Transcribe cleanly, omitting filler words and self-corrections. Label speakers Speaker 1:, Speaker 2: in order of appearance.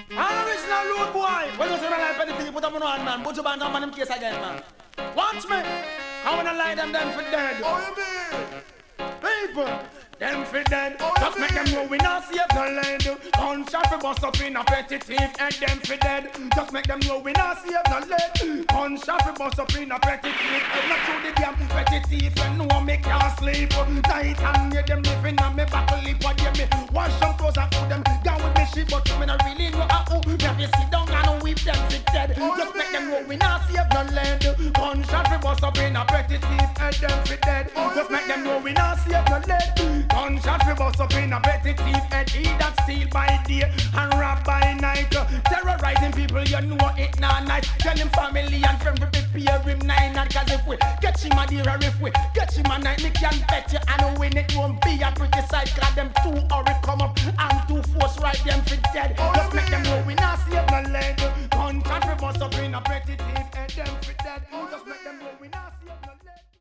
Speaker 1: An original road boy. When you say my life anything, you put up on one man. Put your band on them case again, man. Watch me. I wanna lie them for dead.
Speaker 2: Oh, you mean?
Speaker 1: People, them for dead. Just make them know we not save no land. Gunshot for bust up in a petty thief and them for dead. Just make them know we not save no land. Gunshot for bust up in a petty thief. And not through the damn petty thief and no one make can't sleep. Night and hear them living on me back lip. What you me? Wash some clothes and put them down with me shit. But me not really know how. Me have to sit down and whip them for dead. Just make them know we not save no land. Gunshot for bust up in a petty thief and them for dead. Just make them know we not save no land. Gunshot we bust up in a petty thief head. He that steal by day and rob by night. Terrorizing people, you know it not nice. Tell him family and friends to prepare him 9. And cause if we get him a deer or if we get him a night, me can bet you and win it won't be a pretty sight. Cause them two or it come up and two force right them for dead. Just make them know we not save no leg. Gunshot we bust up in a petty thief.